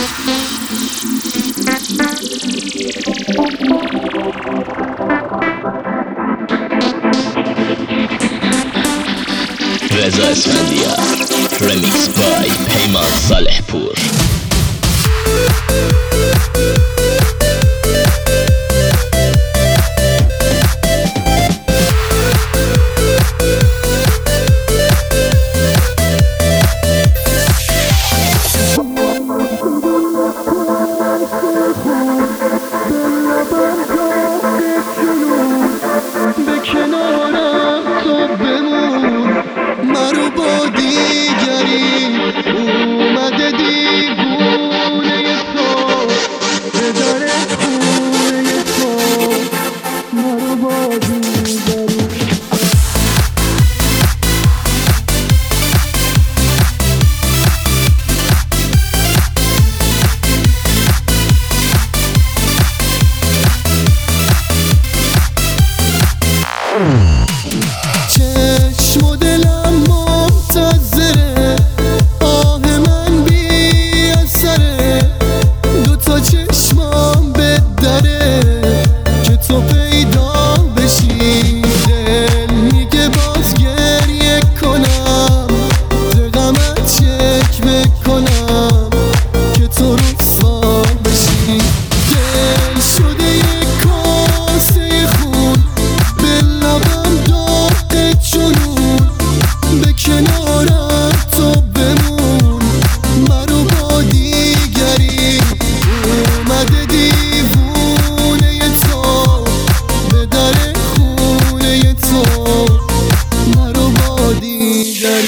رضا اسفندیار رمیکس بای پیمان صالح پور. مرو با دیگری اومده دیوونه تو به در خونه تو. مرو با دیگری چشم و دلم منتظره، آه من بی اثره، دوتا چشمام به دره که تو پیدا بشی. دل میگه باز گریه کنم، غمت چک بکنم که تو رسوا بشی. دل شده یک کاسه خون به لبم داده جنون، به کنارم تو بمون. مرو با دیگری اومده دیوونه تو به در خونه تو. مرو با دیگری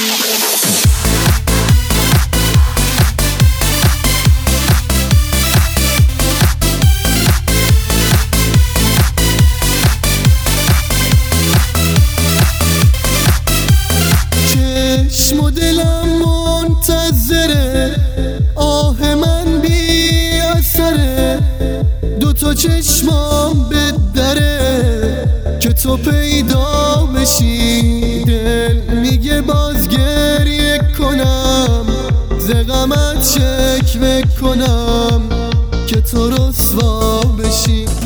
چشم و دلم منتظره، آه من بی اثره، دوتا چشمام به دره که تو پیدا بشی. دل میگه باز گریه کنم، غمت چک بکنم که تو رسوا بشی.